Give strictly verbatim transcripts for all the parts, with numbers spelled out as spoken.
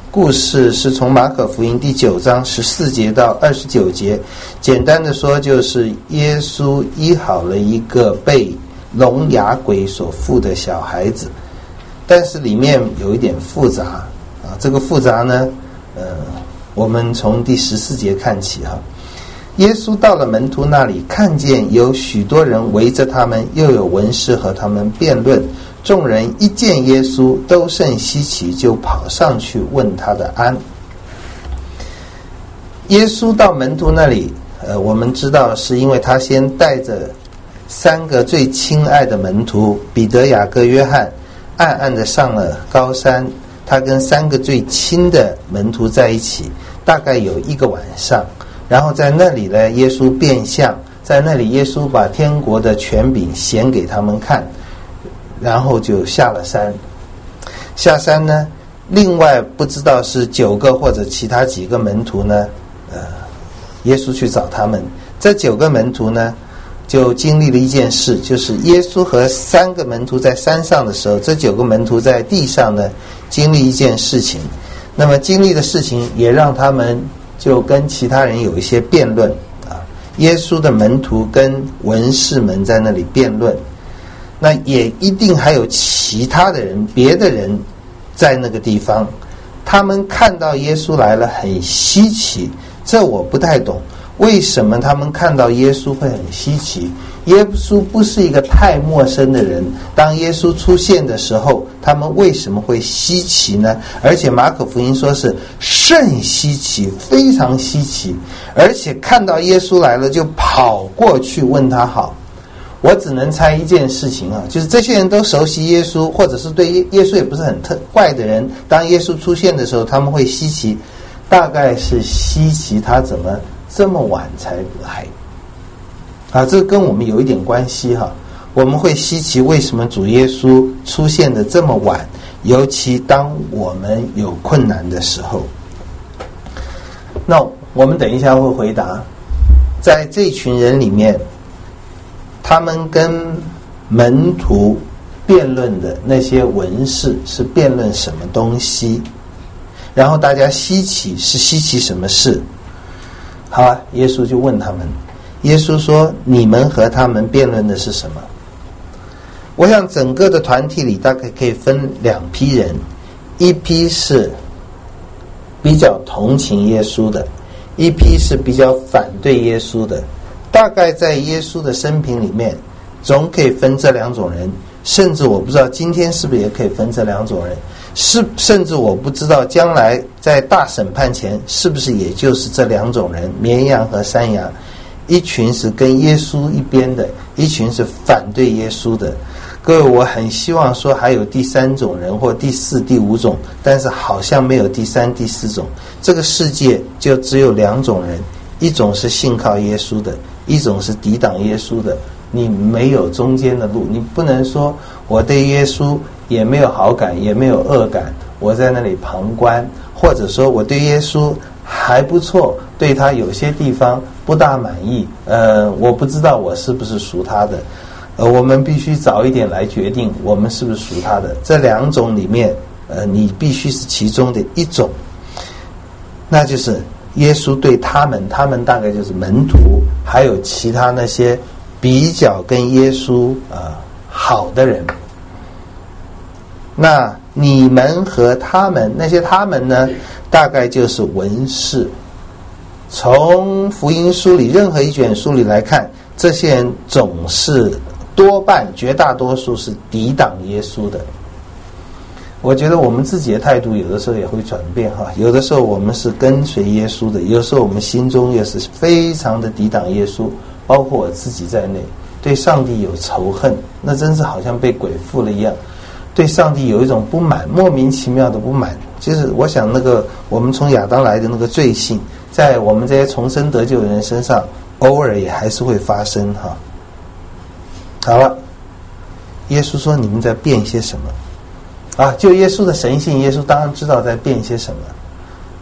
故事是从马可福音第九章十四节到二十九节，简单的说就是耶稣医好了一个被聋哑鬼所附的小孩子，但是里面有一点复杂啊。这个复杂呢，呃，我们从第十四节看起哈。耶稣到了门徒那里，看见有许多人围着他们，又有文士和他们辩论。众人一见耶稣，都甚稀奇，就跑上去问他的安。耶稣到门徒那里，呃，我们知道是因为他先带着三个最亲爱的门徒彼得、雅各、约翰，暗暗的上了高山。他跟三个最亲的门徒在一起，大概有一个晚上。然后在那里呢，耶稣变相，在那里耶稣把天国的权柄显给他们看。然后就下了山，下山呢，另外不知道是九个或者其他几个门徒呢，呃，耶稣去找他们。这九个门徒呢，就经历了一件事，就是耶稣和三个门徒在山上的时候，这九个门徒在地上呢，经历一件事情。那么经历的事情也让他们就跟其他人有一些辩论啊。耶稣的门徒跟文士们在那里辩论。那也一定还有其他的人，别的人在那个地方，他们看到耶稣来了很稀奇，这我不太懂，为什么他们看到耶稣会很稀奇？耶稣不是一个太陌生的人，当耶稣出现的时候，他们为什么会稀奇呢？而且马可福音说是甚稀奇，非常稀奇，而且看到耶稣来了就跑过去问他好。我只能猜一件事情啊，就是这些人都熟悉耶稣，或者是对耶稣也不是很特坏的人，当耶稣出现的时候他们会稀奇，大概是稀奇他怎么这么晚才来啊，这跟我们有一点关系哈。我们会稀奇为什么主耶稣出现的这么晚，尤其当我们有困难的时候。那我们等一下会回答，在这群人里面，他们跟门徒辩论的那些文士是辩论什么东西，然后大家稀奇是稀奇什么事。好啊，耶稣就问他们，耶稣说你们和他们辩论的是什么？我想整个的团体里大概可以分两批人，一批是比较同情耶稣的，一批是比较反对耶稣的。大概在耶稣的生平里面总可以分这两种人，甚至我不知道今天是不是也可以分这两种人，是甚至我不知道将来在大审判前是不是也就是这两种人，绵羊和山羊，一群是跟耶稣一边的，一群是反对耶稣的。各位，我很希望说还有第三种人或第四第五种，但是好像没有第三第四种。这个世界就只有两种人，一种是信靠耶稣的，一种是抵挡耶稣的。你没有中间的路，你不能说我对耶稣也没有好感也没有恶感，我在那里旁观，或者说我对耶稣还不错，对他有些地方不大满意，呃，我不知道我是不是属他的。呃，我们必须早一点来决定我们是不是属他的。这两种里面，呃，你必须是其中的一种，那就是耶稣对他们，他们大概就是门徒，还有其他那些比较跟耶稣呃好的人。那你们和他们，那些他们呢，大概就是文士。从福音书里任何一卷书里来看，这些人总是多半绝大多数是抵挡耶稣的。我觉得我们自己的态度有的时候也会转变哈，有的时候我们是跟随耶稣的，有的时候我们心中也是非常的抵挡耶稣，包括我自己在内，对上帝有仇恨，那真是好像被鬼附了一样，对上帝有一种不满，莫名其妙的不满。就是我想那个我们从亚当来的那个罪性，在我们这些重生得救的人身上偶尔也还是会发生哈。好了，耶稣说你们在辩些什么啊？就耶稣的神性，耶稣当然知道在辩些什么。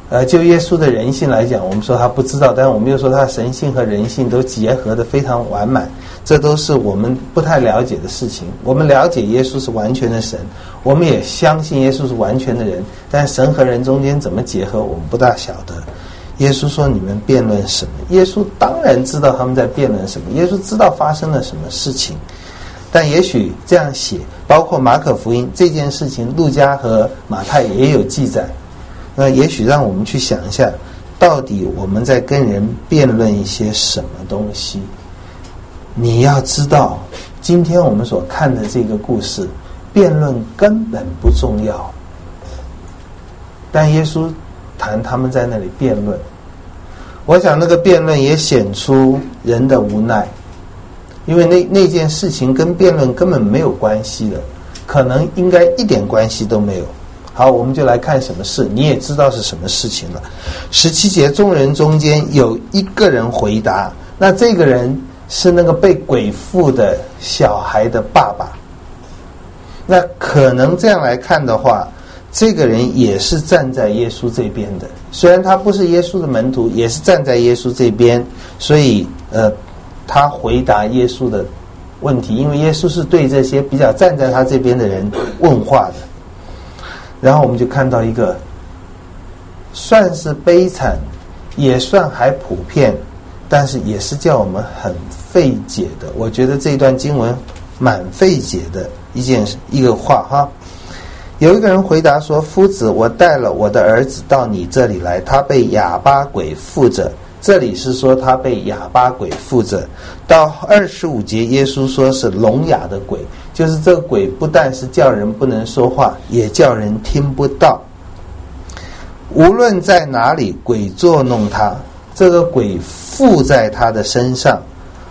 呃，就耶稣的人性来讲，我们说他不知道，但是我们又说他神性和人性都结合得非常完满，这都是我们不太了解的事情。我们了解耶稣是完全的神，我们也相信耶稣是完全的人，但神和人中间怎么结合，我们不大晓得。耶稣说你们辩论什么？耶稣当然知道他们在辩论什么，耶稣知道发生了什么事情，但也许这样写，包括马可福音这件事情，路加和马太也有记载。那也许让我们去想一下，到底我们在跟人辩论一些什么东西。你要知道，今天我们所看的这个故事，辩论根本不重要，但耶稣谈他们在那里辩论，我想那个辩论也显出人的无奈，因为那那件事情跟辩论根本没有关系的，可能应该一点关系都没有。好，我们就来看什么事，你也知道是什么事情了。十七节，众人中间有一个人回答，那这个人是那个被鬼附的小孩的爸爸。那可能这样来看的话，这个人也是站在耶稣这边的，虽然他不是耶稣的门徒，也是站在耶稣这边，所以呃，他回答耶稣的问题，因为耶稣是对这些比较站在他这边的人问话的。然后我们就看到一个算是悲惨，也算还普遍，但是也是叫我们很费解的，我觉得这段经文蛮费解的一件一个话哈。有一个人回答说，夫子，我带了我的儿子到你这里来，他被哑巴鬼附着。这里是说他被哑巴鬼附着。到二十五节，耶稣说是聋哑的鬼，就是这个鬼不但是叫人不能说话，也叫人听不到。无论在哪里，鬼捉弄他，这个鬼附在他的身上。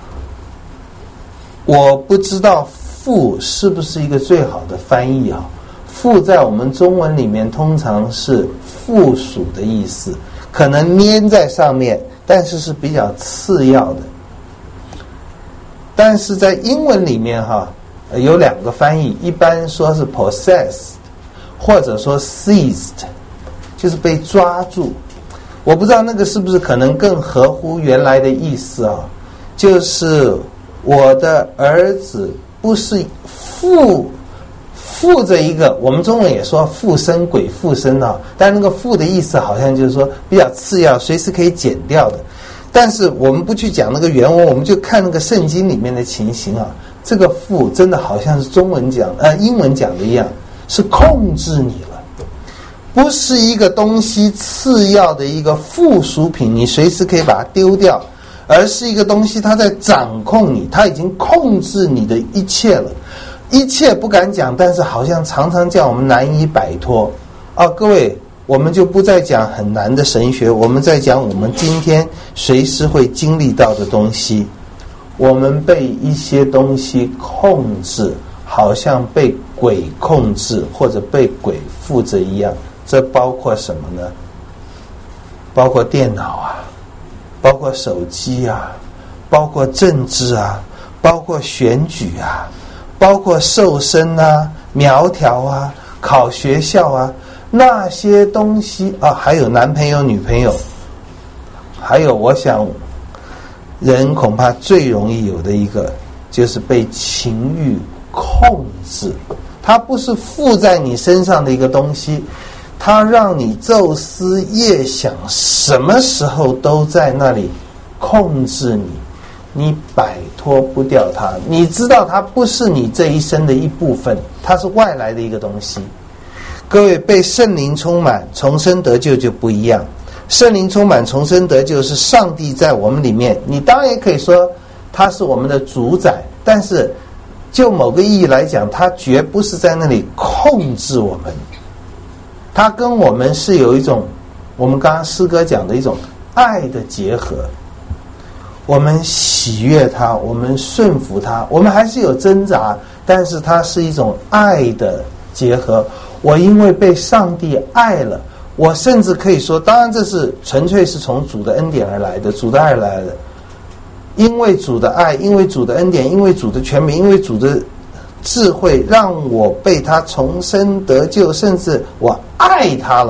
我不知道附是不是一个最好的翻译啊？附在我们中文里面通常是附属的意思，可能粘在上面，但是是比较次要的。但是在英文里面哈，有两个翻译，一般说是 possessed 或者说 seized， 就是被抓住。我不知道那个是不是可能更合乎原来的意思啊？就是我的儿子不是附附着一个，我们中文也说附身鬼附身啊，但那个附的意思好像就是说比较次要，随时可以剪掉的。但是我们不去讲那个原文，我们就看那个圣经里面的情形啊，这个附真的好像是中文讲呃英文讲的一样，是控制你了，不是一个东西次要的一个附属品，你随时可以把它丢掉，而是一个东西它在掌控你，它已经控制你的一切了。一切不敢讲，但是好像常常叫我们难以摆脱啊！各位，我们就不再讲很难的神学，我们在讲我们今天随时会经历到的东西。我们被一些东西控制，好像被鬼控制或者被鬼附着一样。这包括什么呢？包括电脑啊，包括手机啊，包括政治啊，包括选举啊，包括瘦身啊、苗条啊、考学校啊，那些东西啊，还有男朋友、女朋友，还有我想人恐怕最容易有的一个，就是被情欲控制。它不是附在你身上的一个东西，它让你昼思夜想，什么时候都在那里控制你。你摆脱不掉它，你知道它不是你这一生的一部分，它是外来的一个东西。各位，被圣灵充满重生得救就不一样。圣灵充满重生得救是上帝在我们里面，你当然也可以说它是我们的主宰，但是就某个意义来讲，它绝不是在那里控制我们，它跟我们是有一种我们刚刚诗歌讲的一种爱的结合。我们喜悦它，我们顺服它，我们还是有挣扎，但是它是一种爱的结合。我因为被上帝爱了，我甚至可以说，当然这是纯粹是从主的恩典而来的，主的爱而来的。因为主的爱，因为主的恩典，因为主的权柄，因为主的智慧，让我被他重生得救，甚至我爱他了。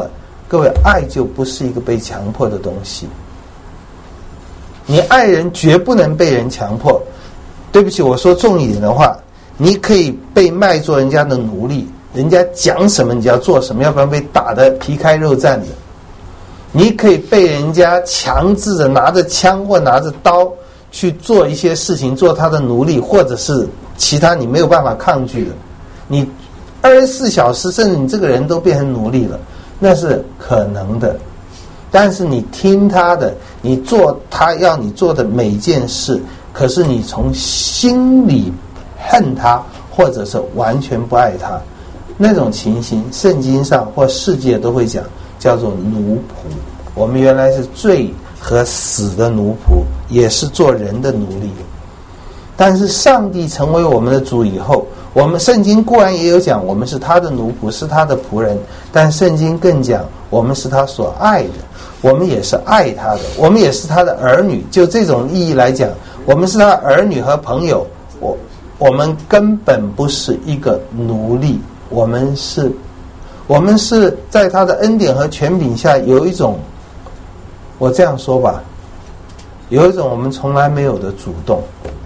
各位，爱就不是一个被强迫的东西。你爱人绝不能被人强迫。对不起，我说重一点的话，你可以被卖做人家的奴隶，人家讲什么你就要做什么，要不然被打得皮开肉绽的。你可以被人家强制的拿着枪或拿着刀去做一些事情，做他的奴隶，或者是其他你没有办法抗拒的。你二十四小时，甚至你这个人都变成奴隶了，那是可能的。但是你听他的，你做他要你做的每件事，可是你从心里恨他，或者是完全不爱他，那种情形，圣经上或世界都会讲，叫做奴仆。我们原来是罪和死的奴仆，也是做人的奴隶。但是上帝成为我们的主以后，我们圣经固然也有讲我们是他的奴仆，是他的仆人，但圣经更讲我们是他所爱的，我们也是爱他的，我们也是他的儿女。就这种意义来讲，我们是他的儿女和朋友，我我们根本不是一个奴隶，我们是我们是在他的恩典和权柄下有一种，我这样说吧，有一种我们从来没有的主动。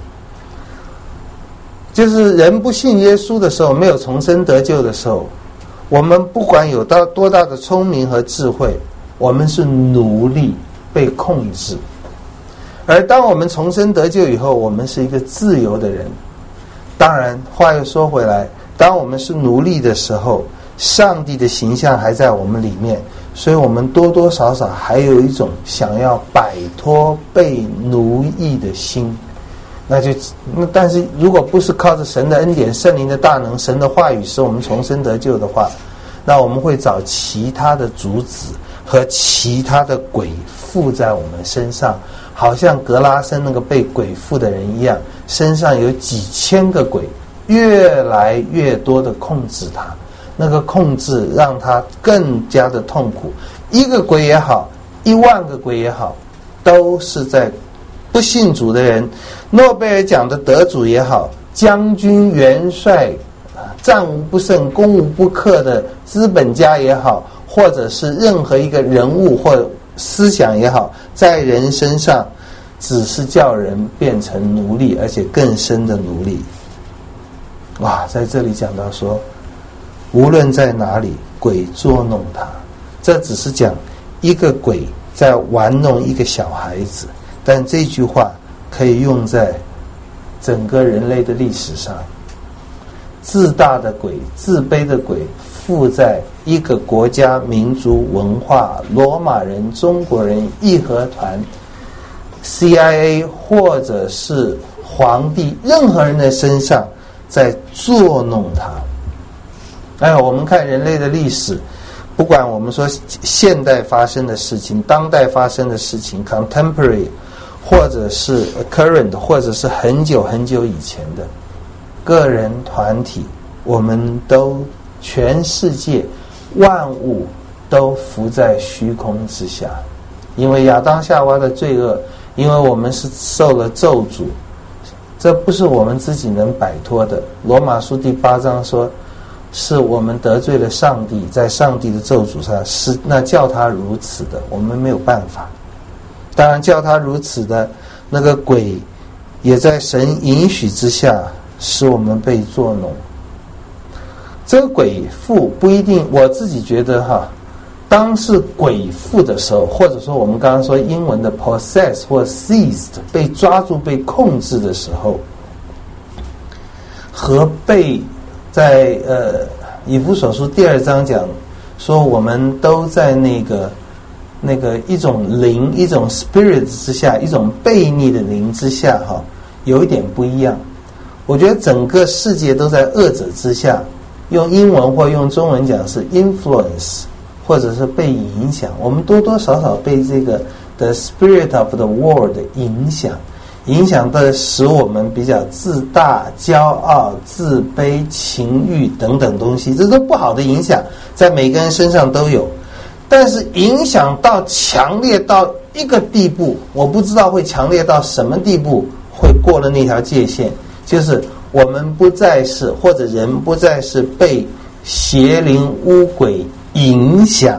就是人不信耶稣的时候，没有重生得救的时候，我们不管有到多大的聪明和智慧，我们是奴隶，被控制。而当我们重生得救以后，我们是一个自由的人。当然话又说回来，当我们是奴隶的时候，上帝的形象还在我们里面，所以我们多多少少还有一种想要摆脱被奴役的心。那就那但是如果不是靠着神的恩典、圣灵的大能、神的话语使我们重生得救的话，那我们会找其他的主子和其他的鬼附在我们身上，好像格拉森那个被鬼附的人一样，身上有几千个鬼，越来越多的控制他，那个控制让他更加的痛苦。一个鬼也好，一万个鬼也好，都是在不信主的人，诺贝尔奖的得主也好，将军元帅，战无不胜攻无不克的资本家也好，或者是任何一个人物或思想也好，在人身上只是叫人变成奴隶，而且更深的奴隶。哇，在这里讲到说，无论在哪里，鬼捉弄他，这只是讲一个鬼在玩弄一个小孩子，但这句话可以用在整个人类的历史上。自大的鬼、自卑的鬼附在一个国家、民族、文化，罗马人、中国人、义和团、C I A 或者是皇帝，任何人的身上在作弄他。哎，我们看人类的历史，不管我们说现代发生的事情、当代发生的事情 contemporary， 或者是 current， 或者是很久很久以前的个人团体，我们都全世界万物都浮在虚空之下。因为亚当夏娃的罪恶，因为我们是受了咒诅，这不是我们自己能摆脱的。罗马书第八章说，是我们得罪了上帝，在上帝的咒诅上，是那叫他如此的，我们没有办法。当然叫他如此的那个鬼，也在神允许之下使我们被作弄。这个鬼附不一定，我自己觉得哈，当是鬼附的时候，或者说我们刚刚说英文的 possess 或 seized， 被抓住、被控制的时候，和被在呃以弗所书第二章讲说，我们都在那个那个一种灵、一种 spirit 之下，一种悖逆的灵之下哈，有一点不一样。我觉得整个世界都在恶者之下，用英文或用中文讲是 influence， 或者是被影响。我们多多少少被这个 the spirit of the world 影响，影响的使我们比较自大、骄傲、自卑、情欲等等东西，这都不好的影响，在每个人身上都有。但是影响到强烈到一个地步，我不知道会强烈到什么地步，会过了那条界限，就是我们不再是，或者人不再是被邪灵污鬼影响，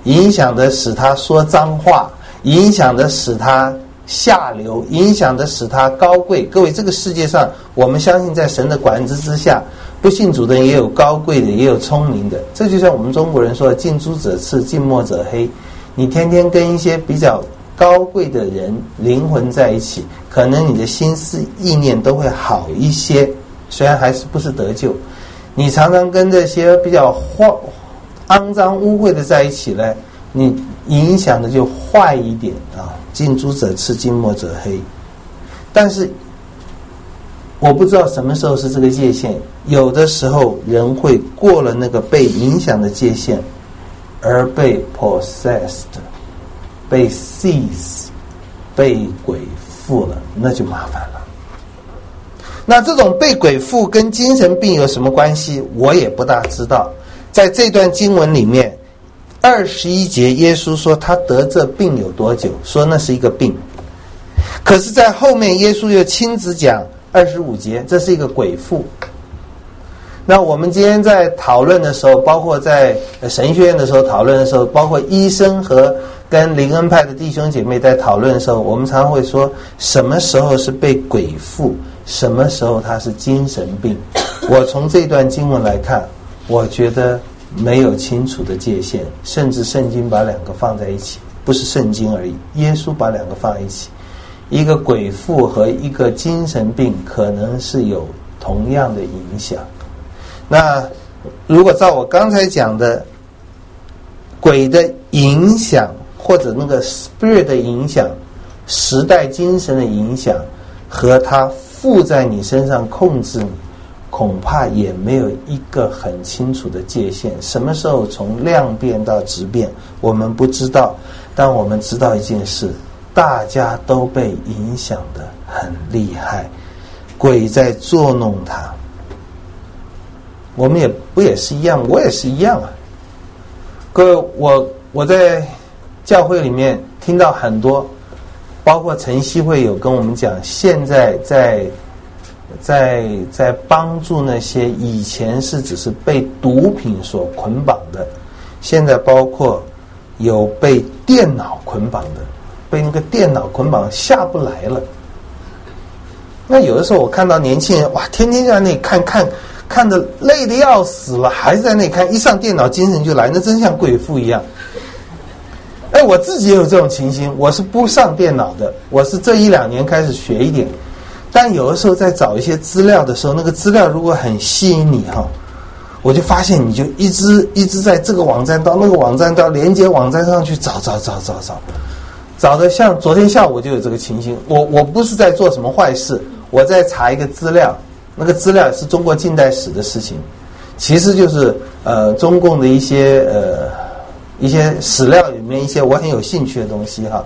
影响的使他说脏话，影响的使他下流，影响的使他高贵。各位，这个世界上，我们相信在神的管制之下，不信主的人也有高贵的，也有聪明的。这就像我们中国人说的，近朱者赤，近墨者黑。你天天跟一些比较高贵的人灵魂在一起，可能你的心思意念都会好一些，虽然还是不是得救。你常常跟这些比较坏、肮脏污秽的在一起呢，你影响的就坏一点啊。近朱者赤，近墨者黑。但是我不知道什么时候是这个界限，有的时候人会过了那个被影响的界限，而被 possessed， 被 seize， 被鬼附了，那就麻烦了。那这种被鬼附跟精神病有什么关系？我也不大知道。在这段经文里面，二十一节耶稣说他得这病有多久，说那是一个病。可是在后面耶稣又亲自讲二十五节，这是一个鬼附。那我们今天在讨论的时候，包括在神学院的时候讨论的时候，包括医生和跟灵恩派的弟兄姐妹在讨论的时候，我们常常会说什么时候是被鬼附，什么时候他是精神病。我从这段经文来看，我觉得没有清楚的界限，甚至圣经把两个放在一起，不是圣经而已，耶稣把两个放在一起，一个鬼附和一个精神病可能是有同样的影响。那如果照我刚才讲的，鬼的影响或者那个 spirit 的影响，时代精神的影响，和它附在你身上控制你，恐怕也没有一个很清楚的界限。什么时候从量变到质变，我们不知道。但我们知道一件事，大家都被影响得很厉害，鬼在捉弄他。我们也不也是一样，我也是一样啊。各位，我我在教会里面听到很多，包括晨曦会有跟我们讲，现在在在在帮助那些以前是只是被毒品所捆绑的，现在包括有被电脑捆绑的，被那个电脑捆绑下不来了。那有的时候我看到年轻人，哇，天天在那里看看看得累得要死了，还是在那里看，一上电脑精神就来，那真像鬼父一样。哎，我自己也有这种情形，我是不上电脑的，我是这一两年开始学一点，但有的时候在找一些资料的时候，那个资料如果很吸引你哈，我就发现你就一直一直在这个网站到那个网站到连接网站上去找找找找找，找的像昨天下午就有这个情形。我我不是在做什么坏事，我在查一个资料。那个资料是中国近代史的事情，其实就是呃中共的一些呃一些史料里面一些我很有兴趣的东西哈。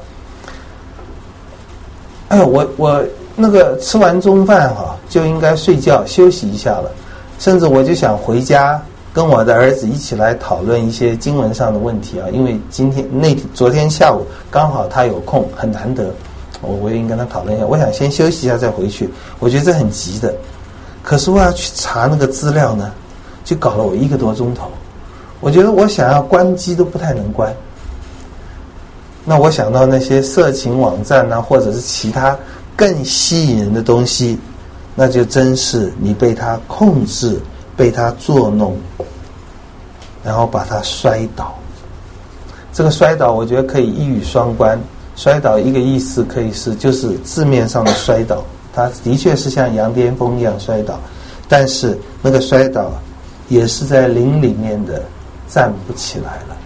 哎，我我那个吃完中饭哈就应该睡觉休息一下了，甚至我就想回家跟我的儿子一起来讨论一些经文上的问题啊，因为今天那昨天下午刚好他有空，很难得，我我也跟他讨论一下。我想先休息一下再回去，我觉得这很急的。可是我要去查那个资料呢，就搞了我一个多钟头。我觉得我想要关机都不太能关。那我想到那些色情网站啊，或者是其他更吸引人的东西，那就真是你被它控制，被它作弄，然后把它摔倒。这个摔倒我觉得可以一语双关，摔倒一个意思可以是就是字面上的摔倒，他的确是像羊癫疯一样摔倒，但是那个摔倒也是在灵里面的站不起来了，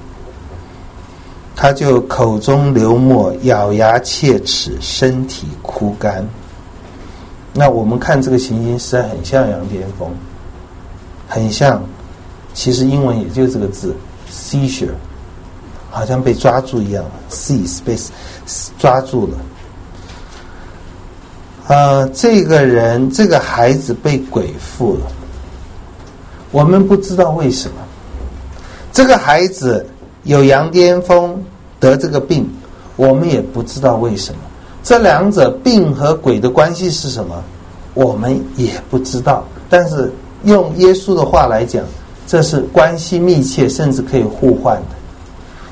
他就口中流沫，咬牙切齿，身体枯干。那我们看这个情形实在很像羊癫疯，很像，其实英文也就这个字 seizure， 好像被抓住一样 seize 被抓住了。呃，这个人这个孩子被鬼附了，我们不知道为什么。这个孩子有羊癫疯，得这个病，我们也不知道为什么。这两者病和鬼的关系是什么，我们也不知道。但是用耶稣的话来讲，这是关系密切，甚至可以互换的。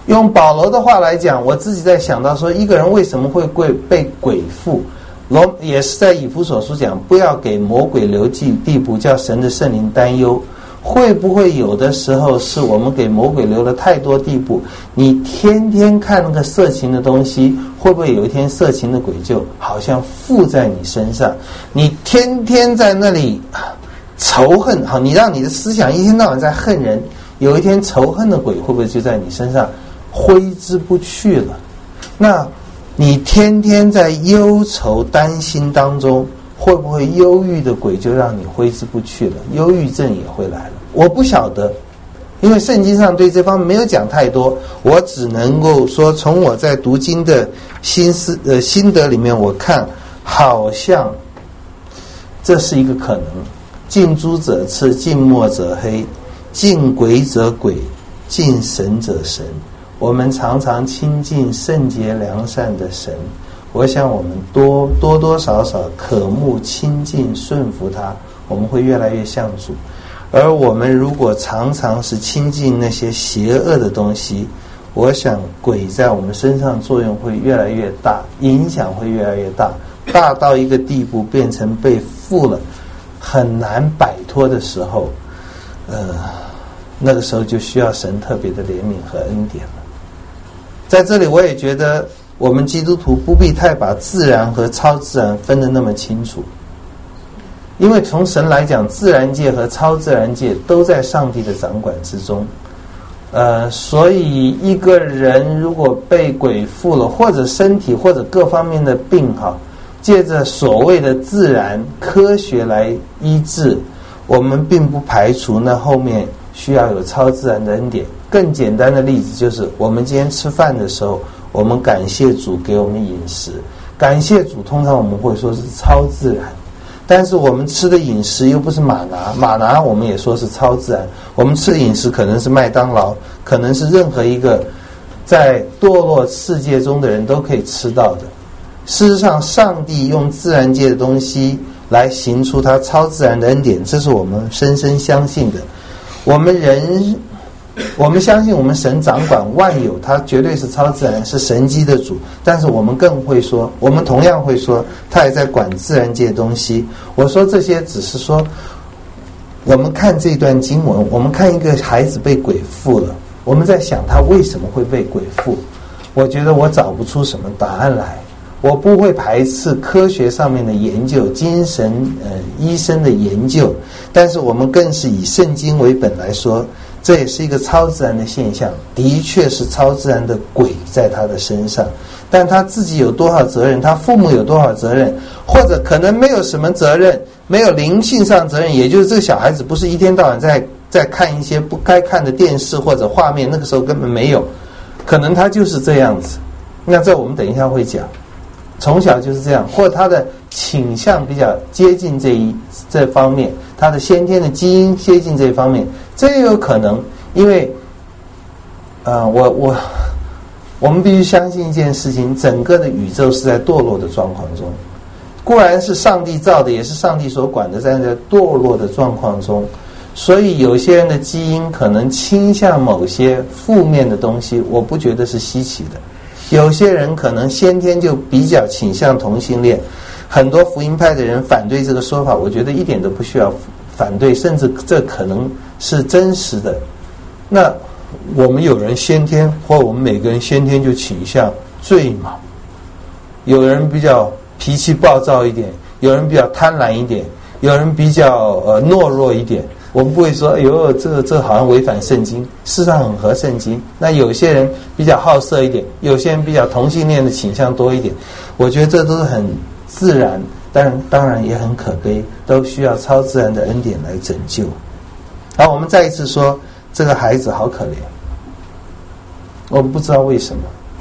用保罗的话来讲，我自己在想到说，一个人为什么会被鬼附？罗也是在以弗所书讲，不要给魔鬼留地步，叫神的圣灵担忧。会不会有的时候是我们给魔鬼留了太多地步？你天天看那个色情的东西，会不会有一天色情的鬼就好像附在你身上？你天天在那里仇恨，好，你让你的思想一天到晚在恨人，有一天仇恨的鬼会不会就在你身上挥之不去了？那你天天在忧愁担心当中，会不会忧郁的鬼就让你挥之不去了？忧郁症也会来了。我不晓得，因为圣经上对这方面没有讲太多，我只能够说从我在读经的心思呃心得里面，我看好像这是一个可能。近朱者赤，近墨者黑，近鬼者鬼，近神者神。我们常常亲近圣洁良善的神，我想我们多多多少少渴慕亲近顺服他，我们会越来越像主。而我们如果常常是亲近那些邪恶的东西，我想鬼在我们身上作用会越来越大，影响会越来越大，大到一个地步变成被附了，很难摆脱的时候，呃，那个时候就需要神特别的怜悯和恩典了。在这里我也觉得我们基督徒不必太把自然和超自然分得那么清楚，因为从神来讲，自然界和超自然界都在上帝的掌管之中。呃，所以一个人如果被鬼附了，或者身体或者各方面的病哈，借着所谓的自然科学来医治，我们并不排除那后面需要有超自然的恩典。更简单的例子就是，我们今天吃饭的时候，我们感谢主给我们饮食，感谢主通常我们会说是超自然，但是我们吃的饮食又不是玛拿，玛拿我们也说是超自然。我们吃的饮食可能是麦当劳，可能是任何一个在堕落世界中的人都可以吃到的。事实上，上帝用自然界的东西来行出他超自然的恩典，这是我们深深相信的。我们人我们相信我们神掌管万有，他绝对是超自然，是神机的主，但是我们更会说，我们同样会说他也在管自然界的东西。我说这些只是说，我们看这段经文，我们看一个孩子被鬼附了，我们在想他为什么会被鬼附，我觉得我找不出什么答案来。我不会排斥科学上面的研究，精神呃医生的研究，但是我们更是以圣经为本来说，这也是一个超自然的现象，的确是超自然的鬼在他的身上，但他自己有多少责任，他父母有多少责任，或者可能没有什么责任，没有灵性上责任，也就是这个小孩子不是一天到晚在在看一些不该看的电视或者画面，那个时候根本没有，可能他就是这样子。那这我们等一下会讲，从小就是这样，或者他的倾向比较接近这一这方面，他的先天的基因接近这一方面，这也有可能。因为呃我我我们必须相信一件事情，整个的宇宙是在堕落的状况中，固然是上帝造的，也是上帝所管的，在在堕落的状况中，所以有些人的基因可能倾向某些负面的东西，我不觉得是稀奇的。有些人可能先天就比较倾向同性恋，很多福音派的人反对这个说法，我觉得一点都不需要反对，甚至这可能是真实的。那我们有人先天，或我们每个人先天就倾向醉嘛，有人比较脾气暴躁一点，有人比较贪婪一点，有人比较呃懦弱一点。我们不会说，哎呦，这个这个好像违反圣经，事实上很合圣经。那有些人比较好色一点，有些人比较同性恋的倾向多一点，我觉得这都是很自然，但当然也很可悲，都需要超自然的恩典来拯救。好，我们再一次说，这个孩子好可怜，我们不知道为什么，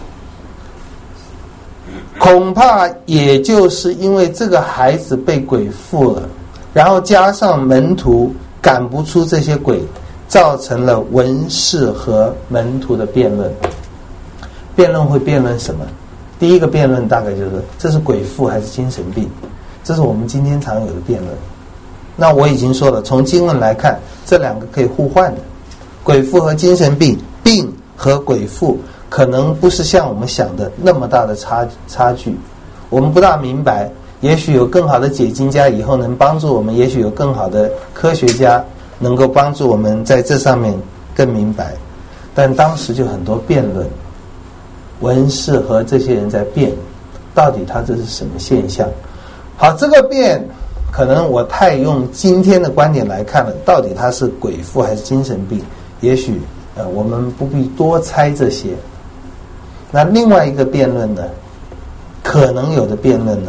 恐怕也就是因为这个孩子被鬼附了，然后加上门徒赶不出这些鬼，造成了文士和门徒的辩论。辩论会辩论什么？第一个辩论大概就是这是鬼附还是精神病，这是我们今天常有的辩论。那我已经说了，从经文来看，这两个可以互换的，鬼附和精神病，病和鬼附可能不是像我们想的那么大的差差距。我们不大明白，也许有更好的解经家以后能帮助我们，也许有更好的科学家能够帮助我们在这上面更明白。但当时就很多辩论，文士和这些人在辩，到底他这是什么现象？好，这个辩可能我太用今天的观点来看了，到底他是鬼附还是精神病？也许呃我们不必多猜这些。那另外一个辩论呢，可能有的辩论呢，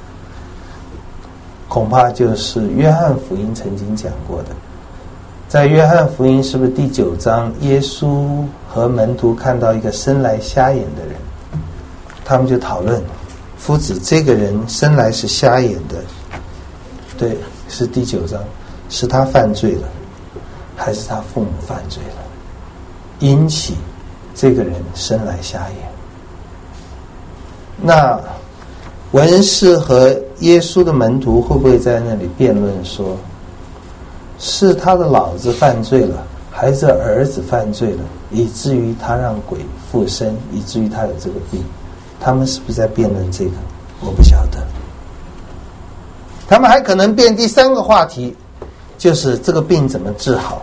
恐怕就是约翰福音曾经讲过的。在约翰福音是不是第九章，耶稣和门徒看到一个生来瞎眼的人，他们就讨论，夫子，这个人生来是瞎眼的，对，是第九章，是他犯罪了，还是他父母犯罪了，引起这个人生来瞎眼？那文士和耶稣的门徒会不会在那里辩论说，是他的老子犯罪了，还是儿子犯罪了，以至于他让鬼附身，以至于他有这个病？他们是不是在辩论这个？我不晓得。他们还可能辩第三个话题，就是这个病怎么治好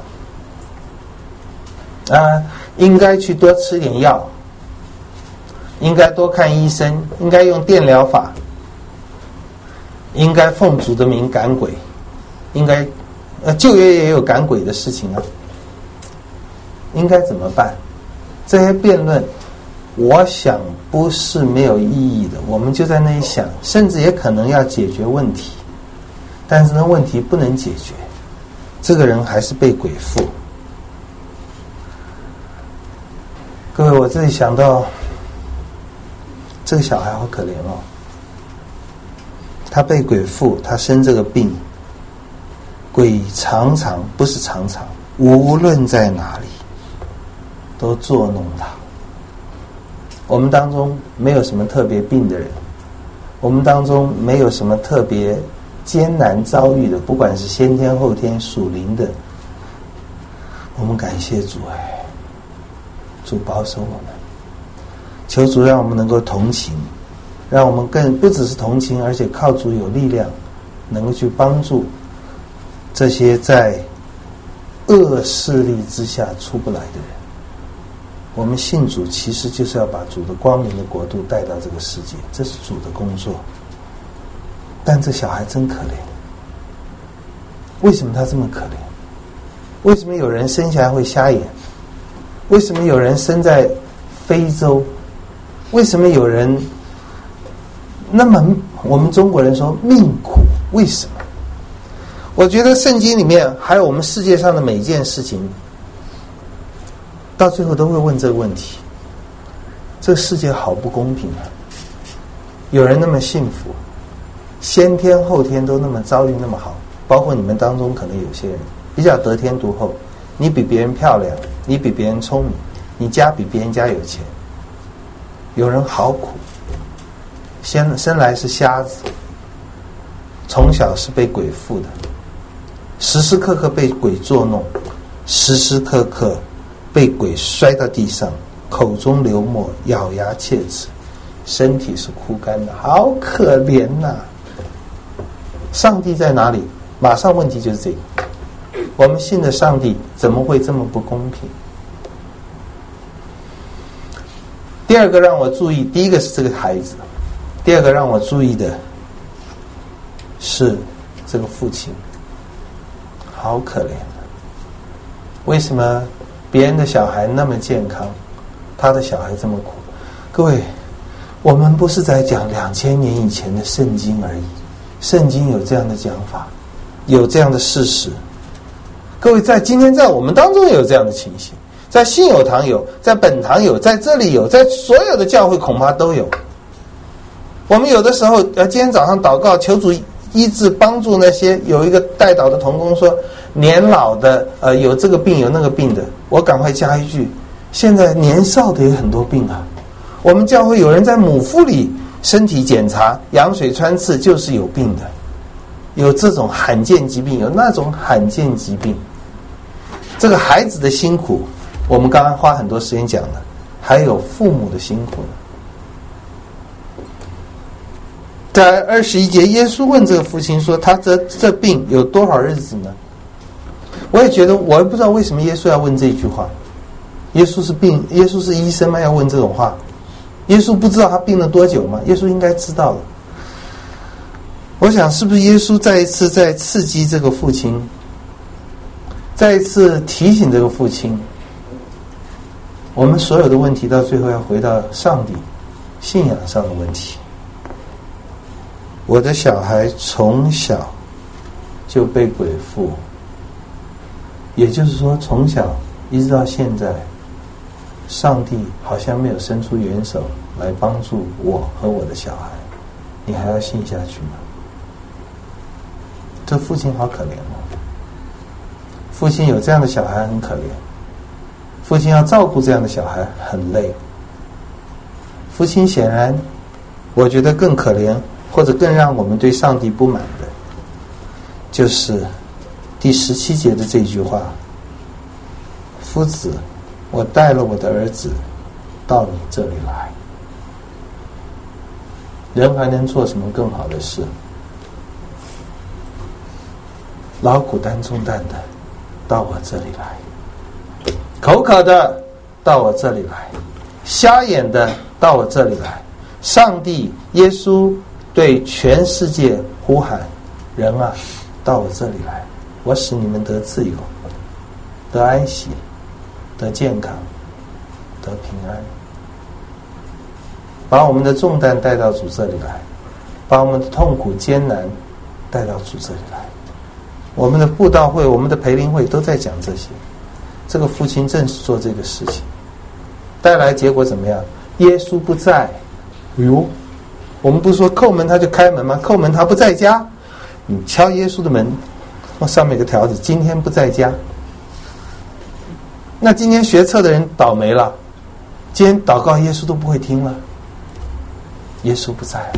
啊？应该去多吃点药，应该多看医生，应该用电疗法，应该奉主的名赶鬼，应该呃旧约也有赶鬼的事情啊，应该怎么办？这些辩论我想不是没有意义的，我们就在那里想，甚至也可能要解决问题，但是那问题不能解决，这个人还是被鬼附。各位，我这里想到这个小孩好可怜哦，他被鬼附，他生这个病，鬼常常不是常常，无论在哪里都捉弄他。我们当中没有什么特别病的人，我们当中没有什么特别艰难遭遇的，不管是先天后天属灵的，我们感谢主，哎，主保守我们，求主让我们能够同情，让我们更不只是同情，而且靠主有力量，能够去帮助这些在恶势力之下出不来的人。我们信主其实就是要把主的光明的国度带到这个世界，这是主的工作。但这小孩真可怜，为什么他这么可怜？为什么有人生下来会瞎眼？为什么有人生在非洲？为什么有人那么我们中国人说命苦？为什么？我觉得圣经里面还有我们世界上的每一件事情，到最后都会问这个问题：这个世界好不公平啊！有人那么幸福，先天后天都那么遭遇那么好，包括你们当中可能有些人比较得天独厚，你比别人漂亮，你比别人聪明，你家比别人家有钱。有人好苦，先生来是瞎子，从小是被鬼附的，时时刻刻被鬼捉弄，时时刻刻被鬼摔到地上，口中流沫，咬牙切齿，身体是枯干的，好可怜呐、啊！上帝在哪里？马上问题就是这个，我们信的上帝怎么会这么不公平？第二个让我注意，第一个是这个孩子，第二个让我注意的是这个父亲，好可怜的。为什么别人的小孩那么健康，他的小孩这么苦？各位，我们不是在讲两千年以前的圣经而已，圣经有这样的讲法，有这样的事实。各位，在今天在我们当中也有这样的情形，在信友堂有，在本堂有，在这里有，在所有的教会恐怕都有。我们有的时候呃，今天早上祷告求主医治帮助那些，有一个代祷的同工说年老的呃有这个病有那个病的，我赶快加一句，现在年少的也很多病啊。我们教会有人在母腹里身体检查羊水穿刺就是有病的，有这种罕见疾病，有那种罕见疾病。这个孩子的辛苦我们刚刚花很多时间讲了， 还有父母的辛苦呢？在二十一节，耶稣问这个父亲说：“他这这病有多少日子呢？”我也觉得，我也不知道为什么耶稣要问这句话。耶稣是病，耶稣是医生吗？要问这种话？耶稣不知道他病了多久吗？耶稣应该知道的。我想，是不是耶稣再一次在刺激这个父亲，再一次提醒这个父亲，我们所有的问题到最后要回到上帝信仰上的问题。我的小孩从小就被鬼附，也就是说，从小一直到现在，上帝好像没有伸出援手来帮助我和我的小孩，你还要信下去吗？这父亲好可怜哦，父亲有这样的小孩很可怜，父亲要照顾这样的小孩很累，父亲显然我觉得更可怜，或者更让我们对上帝不满的，就是第十七节的这句话：夫子，我带了我的儿子到你这里来。人还能做什么更好的事？劳苦担重担的到我这里来，口渴的到我这里来，瞎眼的到我这里来。上帝耶稣对全世界呼喊：人啊，到我这里来，我使你们得自由，得安息，得健康，得平安。把我们的重担带到主这里来，把我们的痛苦艰难带到主这里来。我们的布道会，我们的培灵会都在讲这些。这个父亲正是做这个事情，带来结果怎么样？耶稣不在。哟，我们不是说叩门他就开门吗？叩门他不在家，你敲耶稣的门，上面有个条子：今天不在家。那今天学测的人倒霉了，今天祷告耶稣都不会听了，耶稣不在了。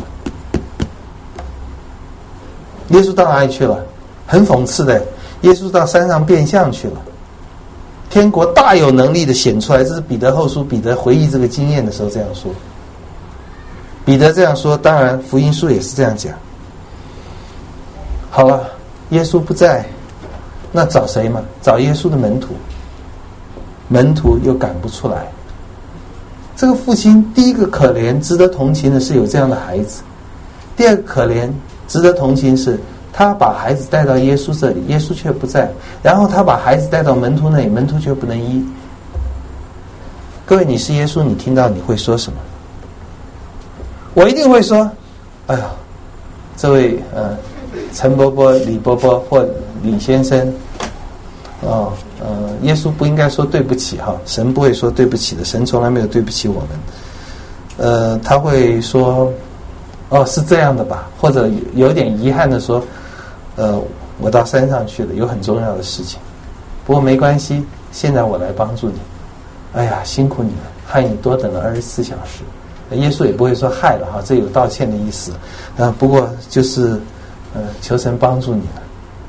耶稣到哪里去了？很讽刺的，耶稣到山上变相去了。天国大有能力的显出来，这是彼得后书彼得回忆这个经验的时候这样说。彼得这样说，当然福音书也是这样讲。好了，耶稣不在，那找谁嘛？找耶稣的门徒，门徒又赶不出来。这个父亲第一个可怜值得同情的是有这样的孩子，第二个可怜值得同情是他把孩子带到耶稣这里，耶稣却不在，然后他把孩子带到门徒那里，门徒却不能医。各位，你是耶稣，你听到你会说什么？我一定会说：哎呀，这位呃陈伯伯、李伯伯或李先生，哦呃，耶稣不应该说对不起哈，神不会说对不起的，神从来没有对不起我们。呃，他会说：哦，是这样的吧？或者有点遗憾的说：呃，我到山上去了，有很重要的事情，不过没关系，现在我来帮助你。哎呀，辛苦你了，害你多等了二十四小时。耶稣也不会说害了哈，这有道歉的意思啊。不过就是呃，求神帮助你了。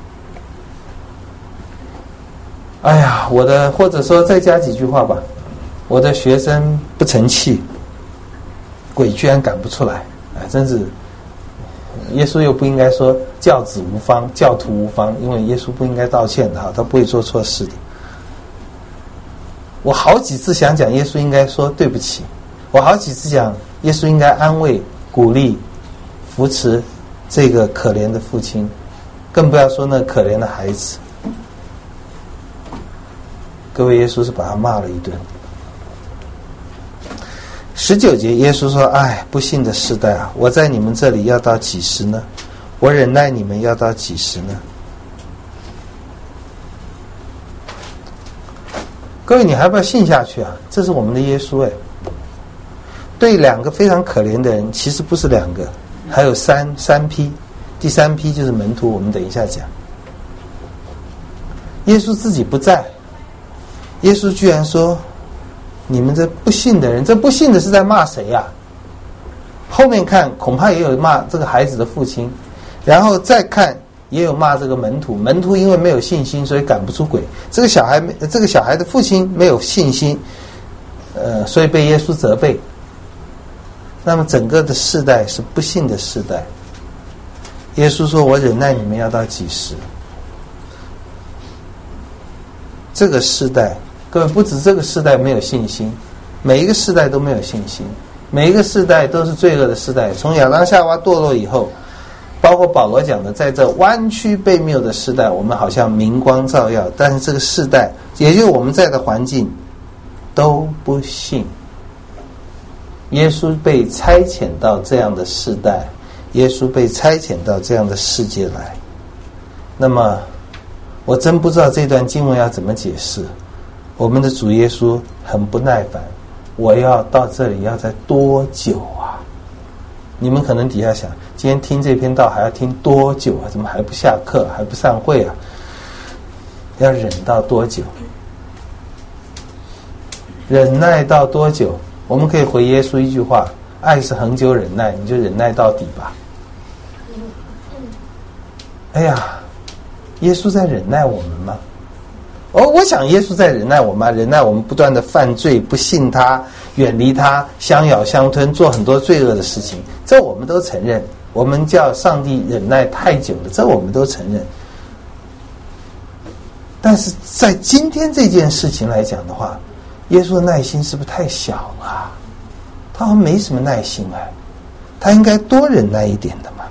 哎呀，我的或者说再加几句话吧，我的学生不成器，鬼居然赶不出来，哎，真是。耶稣又不应该说教子无方，教徒无方，因为耶稣不应该道歉的哈，他不会做错事的。我好几次想讲耶稣应该说对不起，我好几次讲耶稣应该安慰、鼓励、扶持这个可怜的父亲，更不要说那可怜的孩子。各位，耶稣是把他骂了一顿。十九节，耶稣说：哎，不幸的世代啊，我在你们这里要到几时呢？我忍耐你们要到几时呢？各位，你还不要信下去啊？这是我们的耶稣哎。对两个非常可怜的人，其实不是两个，还有三三批，第三批就是门徒，我们等一下讲。耶稣自己不在，耶稣居然说：你们这不信的人，这不信的是在骂谁呀、啊？后面看恐怕也有骂这个孩子的父亲，然后再看也有骂这个门徒，门徒因为没有信心，所以赶不出鬼。这个小孩，这个小孩的父亲没有信心， 呃，所以被耶稣责备。那么整个的世代是不幸的世代。耶稣说：“我忍耐你们要到几时？”这个世代，各位不止这个世代没有信心，每一个世代都没有信心，每一个世代都是罪恶的世代。从亚当夏娃堕落以后，包括保罗讲的，在这弯曲悖谬的时代，我们好像明光照耀，但是这个世代，也就是我们在的环境，都不信。耶稣被差遣到这样的世代，耶稣被差遣到这样的世界来。那么，我真不知道这段经文要怎么解释。我们的主耶稣很不耐烦，我要到这里要再多久啊？你们可能底下想，今天听这篇道还要听多久啊？怎么还不下课，还不散会啊？要忍到多久？忍耐到多久？我们可以回耶稣一句话：爱是恒久忍耐，你就忍耐到底吧。哎呀，耶稣在忍耐我们吗？哦，我想耶稣在忍耐我们，忍耐我们不断的犯罪，不信他，远离他，相咬相吞，做很多罪恶的事情，这我们都承认。我们叫上帝忍耐太久了，这我们都承认。但是在今天这件事情来讲的话，耶稣的耐心是不是太小了？他好像没什么耐心哎，他应该多忍耐一点的嘛。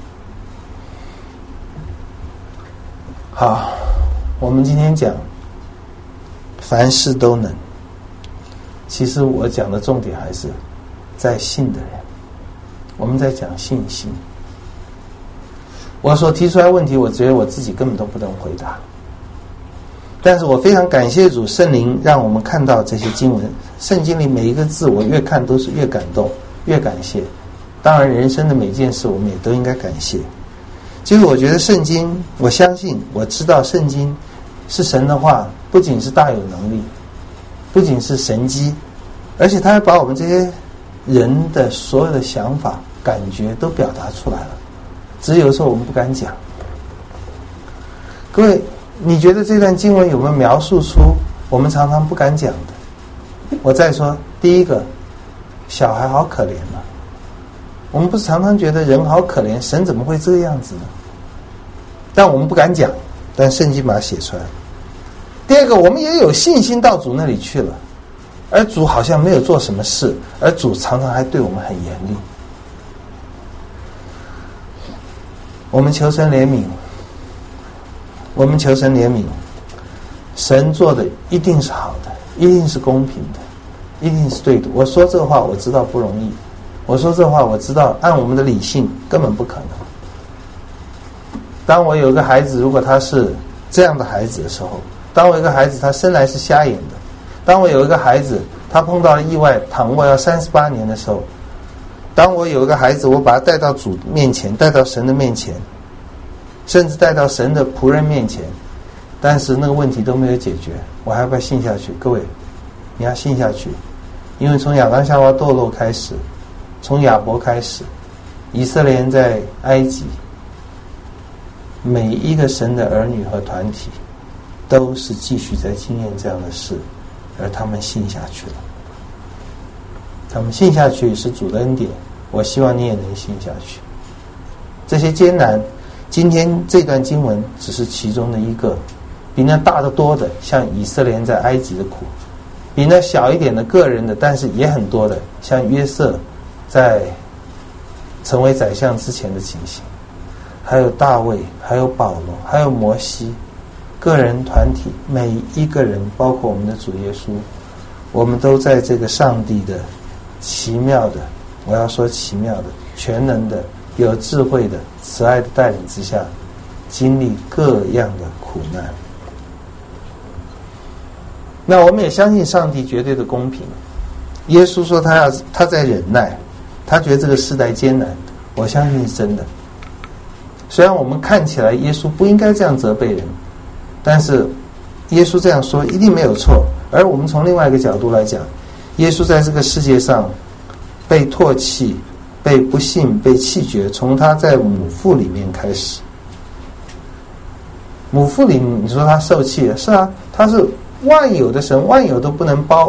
好，我们今天讲凡事都能，其实我讲的重点还是在信的人，我们在讲信心。我所提出来的问题，我觉得我自己根本都不能回答，但是我非常感谢主圣灵让我们看到这些经文，圣经里每一个字我越看都是越感动，越感谢。当然人生的每件事我们也都应该感谢。其实我觉得圣经，我相信我知道圣经是神的话，不仅是大有能力，不仅是神迹，而且他还把我们这些人的所有的想法感觉都表达出来了，只是有时候我们不敢讲。各位，你觉得这段经文有没有描述出我们常常不敢讲的？我再说，第一个，小孩好可怜啊。我们不是常常觉得人好可怜，神怎么会这个样子呢？但我们不敢讲，但圣经把它写出来。第二个，我们也有信心到主那里去了，而主好像没有做什么事，而主常常还对我们很严厉。我们求神怜悯，我们求神怜悯，神做的一定是好的，一定是公平的，一定是对的。我说这话我知道不容易，我说这话我知道按我们的理性根本不可能。当我有一个孩子，如果他是这样的孩子的时候，当我有一个孩子他生来是瞎眼的，当我有一个孩子他碰到了意外躺卧要三十八年的时候，当我有一个孩子我把他带到主面前，带到神的面前，甚至带到神的仆人面前，但是那个问题都没有解决，我还要不要信下去？各位，你要信下去，因为从亚当夏娃堕落开始，从亚伯开始，以色列人在埃及，每一个神的儿女和团体都是继续在经验这样的事，而他们信下去了。他们信下去是主的恩典，我希望你也能信下去。这些艰难，今天这段经文只是其中的一个，比那大得多的，像以色列人在埃及的苦，比那小一点的个人的，但是也很多的，像约瑟在成为宰相之前的情形，还有大卫，还有保罗，还有摩西，个人团体，每一个人，包括我们的主耶稣，我们都在这个上帝的奇妙的，我要说奇妙的，全能的，有智慧的，慈爱的带领之下，经历各样的苦难。那我们也相信上帝绝对的公平。耶稣说他要他在忍耐，他觉得这个世代艰难，我相信是真的。虽然我们看起来耶稣不应该这样责备人，但是耶稣这样说一定没有错。而我们从另外一个角度来讲，耶稣在这个世界上被唾弃，被不信，被弃绝，从他在母腹里面开始。母腹里你说他受气了，是啊，他是万有的神，万有都不能包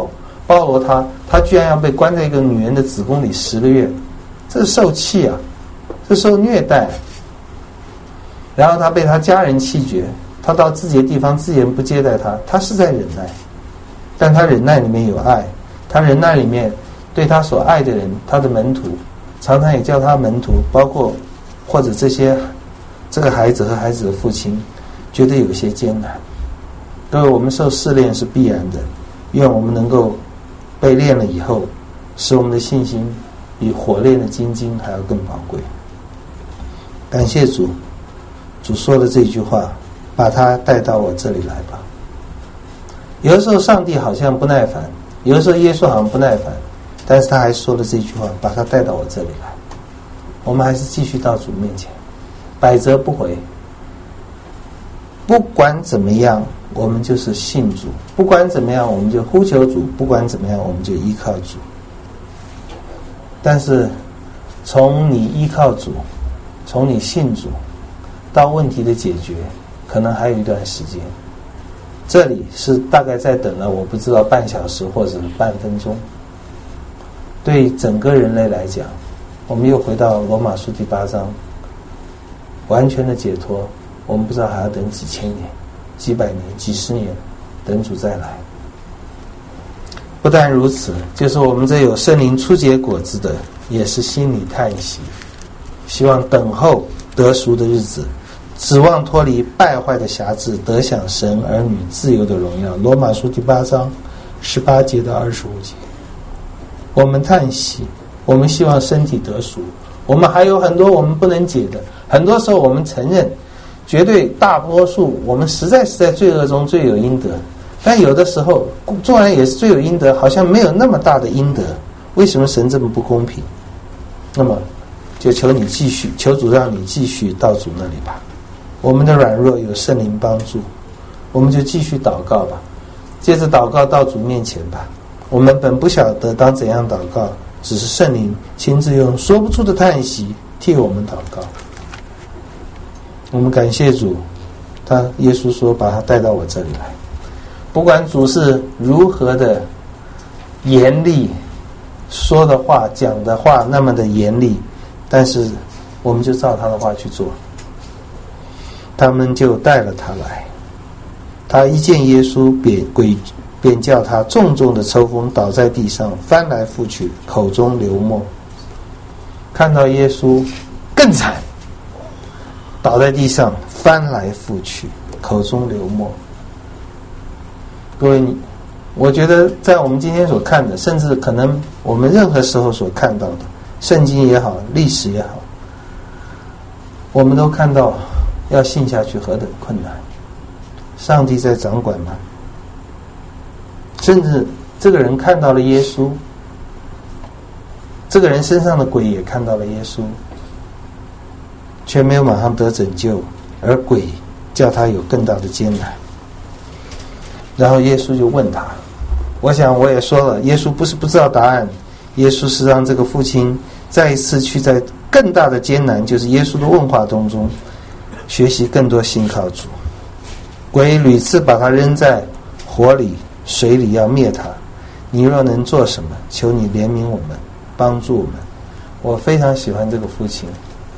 包罗他，他居然要被关在一个女人的子宫里十个月，这是受气啊，这是受虐待。然后他被他家人弃绝，他到自己的地方自己人不接待他，他是在忍耐，但他忍耐里面有爱，他忍耐里面对他所爱的人，他的门徒，常常也叫他门徒，包括或者这些这个孩子和孩子的父亲，觉得有些艰难。各位，我们受试炼是必然的，愿我们能够被炼了以后，使我们的信心比火炼的金晶还要更宝贵。感谢主，主说的这句话，把他带到我这里来吧。有的时候上帝好像不耐烦，有的时候耶稣好像不耐烦，但是他还说了这句话，把他带到我这里来。我们还是继续到主面前，百折不回。不管怎么样，我们就是信主；不管怎么样，我们就呼求主；不管怎么样，我们就依靠主。但是，从你依靠主，从你信主，到问题的解决，可能还有一段时间。这里是大概在等了我不知道半小时或者半分钟。对整个人类来讲，我们又回到罗马书第八章，完全的解脱，我们不知道还要等几千年、几百年、几十年，等主再来。不但如此，就是我们这有圣灵初结果子的，也是心里叹息，希望等候得赎的日子，指望脱离败坏的辖制，得享神儿女自由的荣耀。罗马书第八章十八节到二十五节，我们叹息，我们希望身体得赎，我们还有很多我们不能解的。很多时候我们承认，绝对大多数我们实在是在罪恶中罪有应得，但有的时候纵然也是罪有应得，好像没有那么大的应得。为什么神这么不公平？那么就求你继续，求主让你继续到主那里吧。我们的软弱有圣灵帮助，我们就继续祷告吧，接着祷告到主面前吧。我们本不晓得当怎样祷告，只是圣灵亲自用说不出的叹息替我们祷告。我们感谢主，他耶稣说把他带到我这里来，不管主是如何的严厉，说的话讲的话那么的严厉，但是我们就照他的话去做。他们就带了他来，他一见耶稣便鬼便叫他重重的抽风，倒在地上，翻来覆去，口中流沫。看到耶稣更惨，倒在地上，翻来覆去，口中流沫。各位，你我觉得在我们今天所看的，甚至可能我们任何时候所看到的，圣经也好，历史也好，我们都看到要信下去何等困难。上帝在掌管吗？甚至这个人看到了耶稣，这个人身上的鬼也看到了耶稣，却没有马上得拯救，而鬼叫他有更大的艰难。然后耶稣就问他，我想我也说了，耶稣不是不知道答案，耶稣是让这个父亲再一次去在更大的艰难，就是耶稣的问话当中学习更多信靠主。鬼屡次把他扔在火里水里要灭他，你若能做什么，求你怜悯我们，帮助我们。我非常喜欢这个父亲，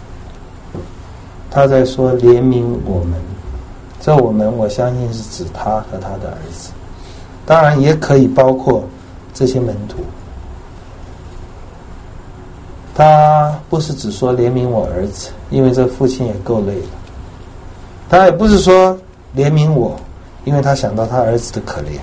他在说怜悯我们，这我们我相信是指他和他的儿子，当然也可以包括这些门徒。他不是只说怜悯我儿子，因为这父亲也够累了。他也不是说怜悯我，因为他想到他儿子的可怜。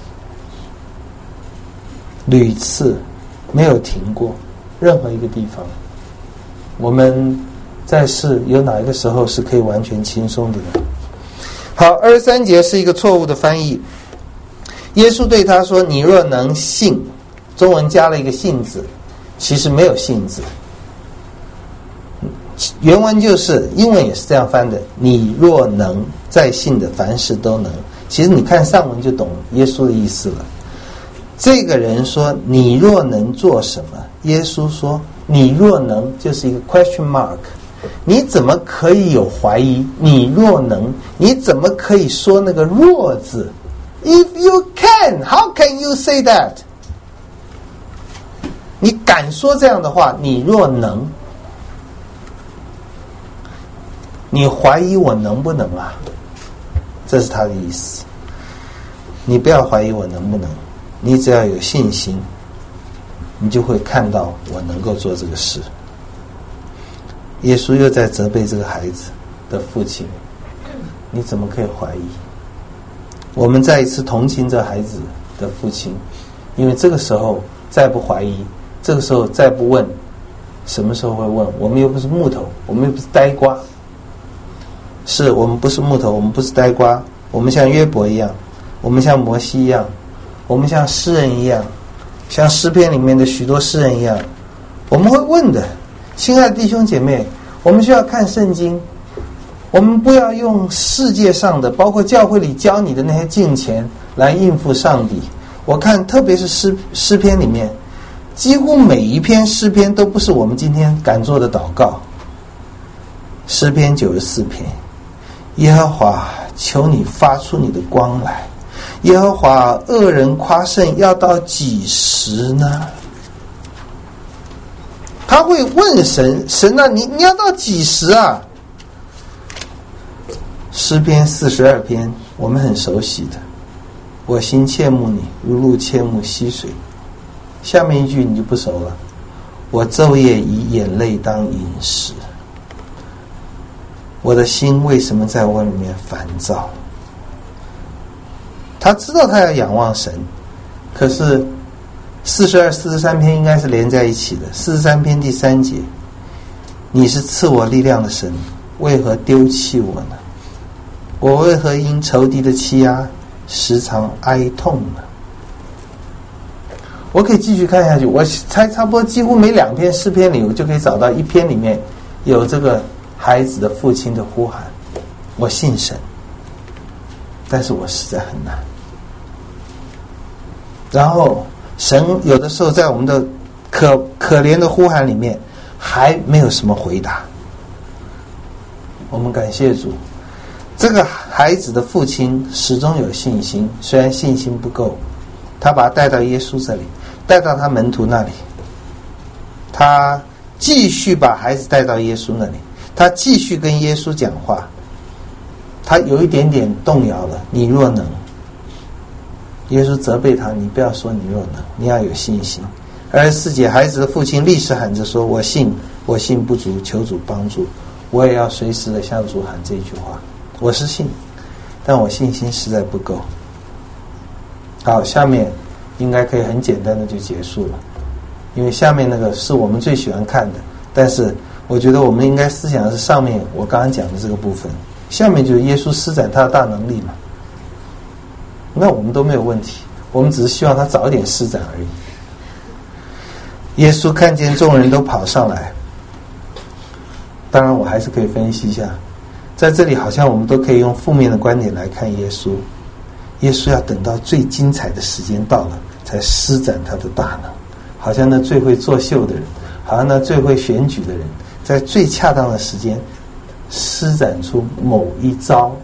屡次没有停过任何一个地方。我们在世有哪一个时候是可以完全轻松的呢？好，二十三节是一个错误的翻译。耶稣对他说，你若能信，中文加了一个信字，其实没有信字，原文就是英文也是这样翻的，你若能，在信的凡事都能。其实你看上文就懂耶稣的意思了。这个人说你若能做什么，耶稣说你若能，就是一个 question mark， 你怎么可以有怀疑？你若能，你怎么可以说那个若字？ If you can, how can you say that？ 你敢说这样的话，你若能，你怀疑我能不能啊？这是他的意思。你不要怀疑我能不能，你只要有信心，你就会看到我能够做这个事。耶稣又在责备这个孩子的父亲，你怎么可以怀疑？我们再一次同情这孩子的父亲，因为这个时候再不怀疑，这个时候再不问，什么时候会问？我们又不是木头，我们又不是呆瓜。是我们不是木头，我们不是呆瓜，我们像约伯一样，我们像摩西一样，我们像诗人一样，像诗篇里面的许多诗人一样，我们会问的。亲爱的弟兄姐妹，我们需要看圣经，我们不要用世界上的，包括教会里教你的那些敬虔来应付上帝。我看特别是诗诗篇里面，几乎每一篇诗篇都不是我们今天敢做的祷告。诗篇九十四篇，耶和华，求你发出你的光来，耶和华，恶人夸胜要到几时呢？他会问神，神啊，你你要到几时啊？诗篇四十二篇，我们很熟悉的，我心切慕你，如鹿切慕溪水。下面一句你就不熟了，我昼夜以眼泪当饮食。我的心为什么在我里面烦躁？他知道他要仰望神，可是四十二、四十三篇应该是连在一起的。四十三篇第三节，你是赐我力量的神，为何丢弃我呢？我为何因仇敌的欺压时常哀痛呢？我可以继续看下去，我猜差不多几乎每两篇诗篇里，我就可以找到一篇里面有这个孩子的父亲的呼喊。我信神，但是我实在很难。然后神有的时候在我们的可可怜的呼喊里面还没有什么回答。我们感谢主，这个孩子的父亲始终有信心，虽然信心不够，他把他带到耶稣这里，带到他门徒那里，他继续把孩子带到耶稣那里，他继续跟耶稣讲话，他有一点点动摇了，你若能。耶稣责备他，你不要说你若能，你要有信心。二十四节，孩子的父亲立时喊着说，我信，我信不足，求主帮助。我也要随时的向主喊这句话，我是信，但我信心实在不够。好，下面应该可以很简单的就结束了，因为下面那个是我们最喜欢看的，但是我觉得我们应该思想的是上面我刚刚讲的这个部分，下面就是耶稣施展他的大能力嘛。那我们都没有问题，我们只是希望他早一点施展而已。耶稣看见众人都跑上来，当然我还是可以分析一下，在这里好像我们都可以用负面的观点来看耶稣。耶稣要等到最精彩的时间到了才施展他的大能，好像那最会作秀的人，好像那最会选举的人，在最恰当的时间施展出某一招，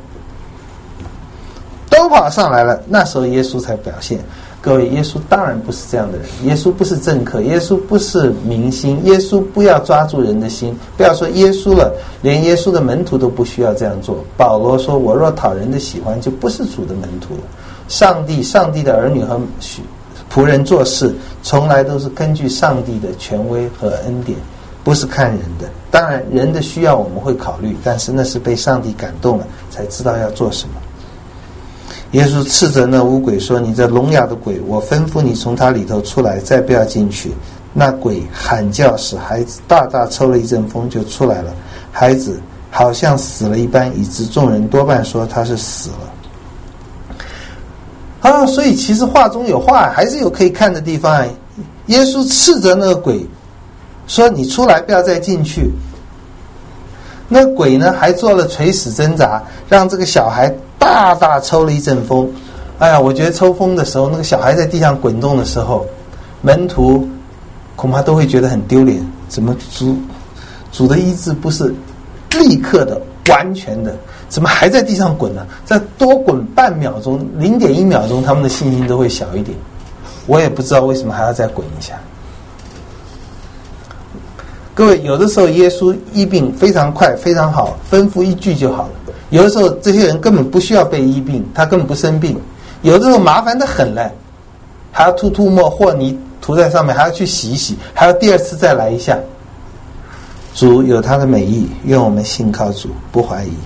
都跑上来了，那时候耶稣才表现。各位，耶稣当然不是这样的人，耶稣不是政客，耶稣不是明星，耶稣不要抓住人的心，不要说耶稣了，连耶稣的门徒都不需要这样做。保罗说，我若讨人的喜欢，就不是主的门徒了。上帝上帝的儿女和仆人做事，从来都是根据上帝的权威和恩典，不是看人的。当然人的需要我们会考虑，但是那是被上帝感动了才知道要做什么。耶稣斥责那污鬼说，你这聋哑的鬼，我吩咐你从他里头出来，再不要进去。那鬼喊叫，使孩子大大抽了一阵风，就出来了。孩子好像死了一般，以致众人多半说他是死了。啊，所以其实话中有话，还是有可以看的地方。耶稣斥责那个鬼说，你出来，不要再进去。那鬼呢还做了垂死挣扎，让这个小孩大大抽了一阵风。哎呀，我觉得抽风的时候，那个小孩在地上滚动的时候，门徒恐怕都会觉得很丢脸，怎么主主的医治不是立刻的完全的，怎么还在地上滚呢？再多滚半秒钟 零点一 秒钟，他们的信心都会小一点。我也不知道为什么还要再滚一下。 各位，有的时候耶稣医病非常快非常好，吩咐一句就好了。有的时候这些人根本不需要被医病，他根本不生病。有的时候麻烦得很嘞，还要吐吐沫和泥涂在上面，还要去洗一洗，还要第二次再来一下。主有他的美意，愿我们信靠主，不怀疑。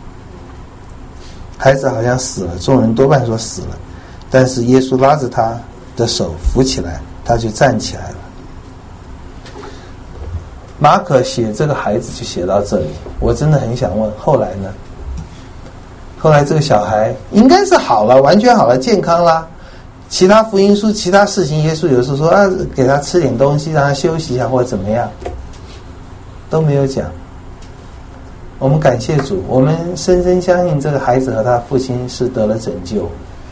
孩子好像死了，众人多半说死了，但是耶稣拉着他的手扶起来，他就站起来了。马可写这个孩子就写到这里，我真的很想问，后来呢？后来这个小孩应该是好了，完全好了，健康啦。其他福音书其他事情，耶稣有时候说啊，给他吃点东西，让他休息一下或者怎么样，都没有讲。我们感谢主，我们深深相信这个孩子和他父亲是得了拯救。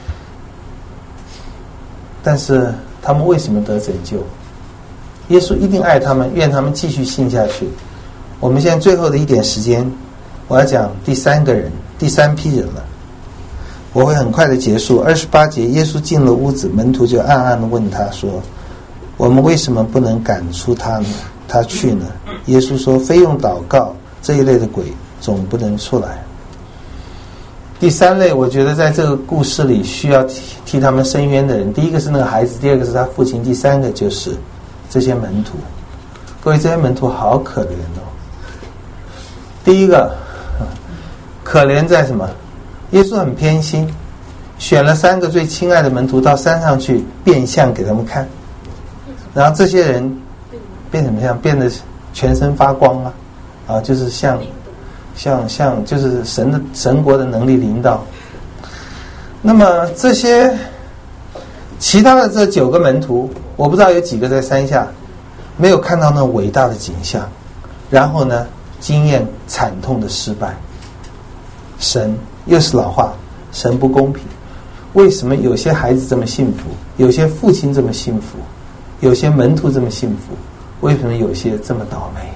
但是他们为什么得拯救？耶稣一定爱他们，愿他们继续信下去。我们现在最后的一点时间，我要讲第三个人，第三批人了。我会很快的结束。二十八节，耶稣进了屋子，门徒就暗暗的问他说：“我们为什么不能赶出他呢？他去呢？”耶稣说：“非用祷告，这一类的鬼总不能出来。”第三类，我觉得在这个故事里需要替替他们伸冤的人，第一个是那个孩子，第二个是他父亲，第三个就是这些门徒。各位，这些门徒好可怜哦。第一个，可怜在什么？耶稣很偏心，选了三个最亲爱的门徒到山上去变相给他们看，然后这些人变什么样？变得全身发光啊，啊，就是像像像就是神的神国的能力临到。那么这些其他的这九个门徒，我不知道有几个在山下没有看到那伟大的景象，然后呢，经验惨痛的失败。神又是老话，神不公平。为什么有些孩子这么幸福，有些父亲这么幸福，有些门徒这么幸福，为什么有些这么倒霉？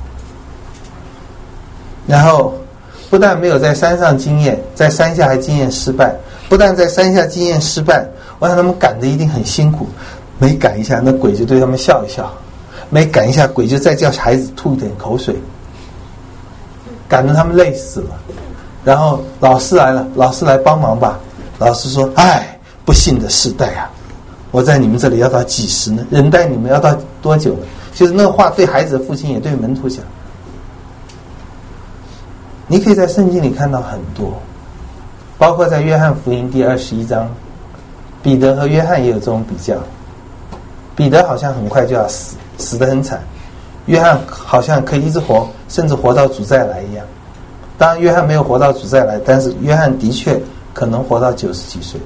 然后不但没有在山上经验，在山下还经验失败。不但在山下经验失败，我想他们赶得一定很辛苦，每赶一下那鬼就对他们笑一笑，每赶一下鬼就再叫孩子吐一点口水，赶得他们累死了。然后老师来了，老师来帮忙吧。老师说：“哎，不幸的世代啊，我在你们这里要到几时呢？忍待你们要到多久呢？”就是那个话对孩子的父亲也对门徒讲。你可以在圣经里看到很多，包括在约翰福音第二十一章，彼得和约翰也有这种比较。彼得好像很快就要死，死得很惨；约翰好像可以一直活，甚至活到主再来一样。当然约翰没有活到主再来，但是约翰的确可能活到九十几岁。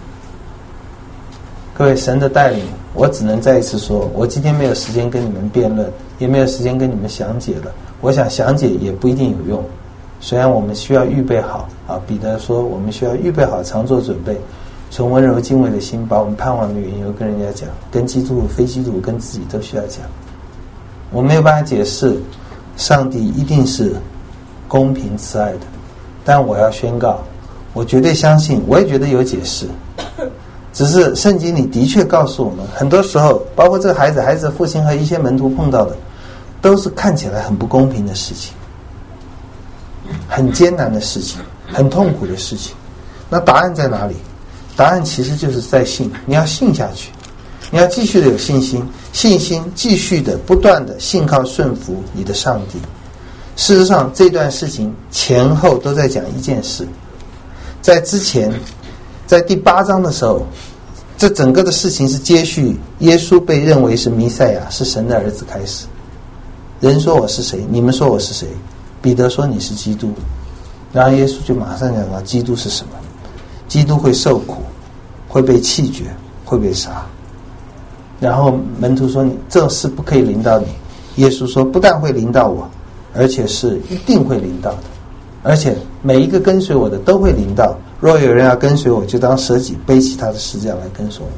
各位，神的带领，我只能再一次说，我今天没有时间跟你们辩论，也没有时间跟你们详解了。我想详解也不一定有用，虽然我们需要预备好啊。彼得说我们需要预备好，常做准备，从温柔敬畏的心把我们盼望的缘由跟人家讲，跟基督徒非基督徒跟自己都需要讲。我没有办法解释上帝一定是公平慈爱的，但我要宣告，我绝对相信，我也觉得有解释。只是圣经里的确告诉我们，很多时候包括这个孩子孩子的父亲和一些门徒碰到的都是看起来很不公平的事情，很艰难的事情，很痛苦的事情。那答案在哪里？答案其实就是在信。你要信下去，你要继续的有信心，信心继续的不断的信靠顺服你的上帝。事实上这段事情前后都在讲一件事。在之前，在第八章的时候，这整个的事情是接续耶稣被认为是弥赛亚，是神的儿子开始。人说我是谁？你们说我是谁？彼得说你是基督。然后耶稣就马上讲到基督是什么？基督会受苦，会被弃绝，会被杀。然后门徒说你这事不可以临到你。耶稣说不但会临到我，而且是一定会临到的，而且每一个跟随我的都会临到。若有人要跟随我，就当舍己，背起他的十字架来跟随我。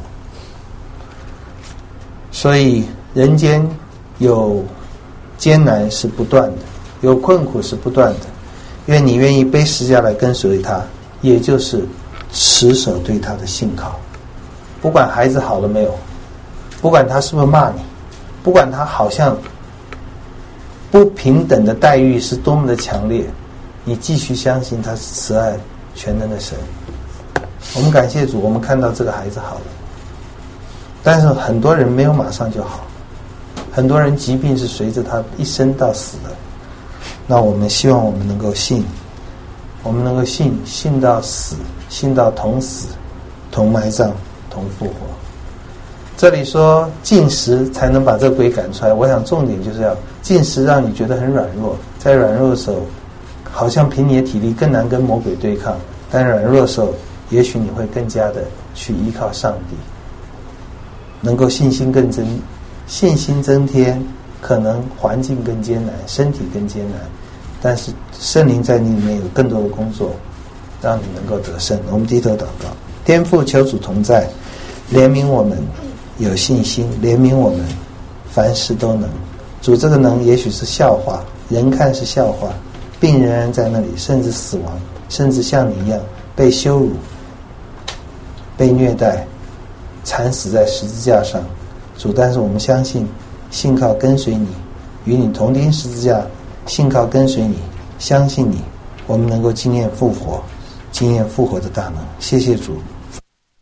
所以人间有艰难是不断的，有困苦是不断的。愿你愿意背十字架来跟随他，也就是持守对他的信靠。不管孩子好了没有，不管他是不是骂你，不管他好像不平等的待遇是多么的强烈，你继续相信他是慈爱全能的神。我们感谢主，我们看到这个孩子好了，但是很多人没有马上就好，很多人疾病是随着他一生到死的。那我们希望我们能够信，我们能够信，信到死，信到同死同埋葬同复活。这里说禁食才能把这个鬼赶出来，我想重点就是要禁食让你觉得很软弱，在软弱的时候好像凭你的体力更难跟魔鬼对抗，但软弱的时候也许你会更加的去依靠上帝，能够信心更增，信心增添，可能环境更艰难，身体更艰难，但是圣灵在你里面有更多的工作，让你能够得胜。我们低头祷告。天父，求主同在，怜悯我们有信心，怜悯我们凡事都能。主，这个能也许是笑话，人看是笑话，病仍然在那里，甚至死亡，甚至像你一样被羞辱，被虐待，惨死在十字架上。主，但是我们相信，信靠跟随你，与你同钉十字架，信靠跟随你，相信你，我们能够经验复活，经验复活的大能。谢谢主。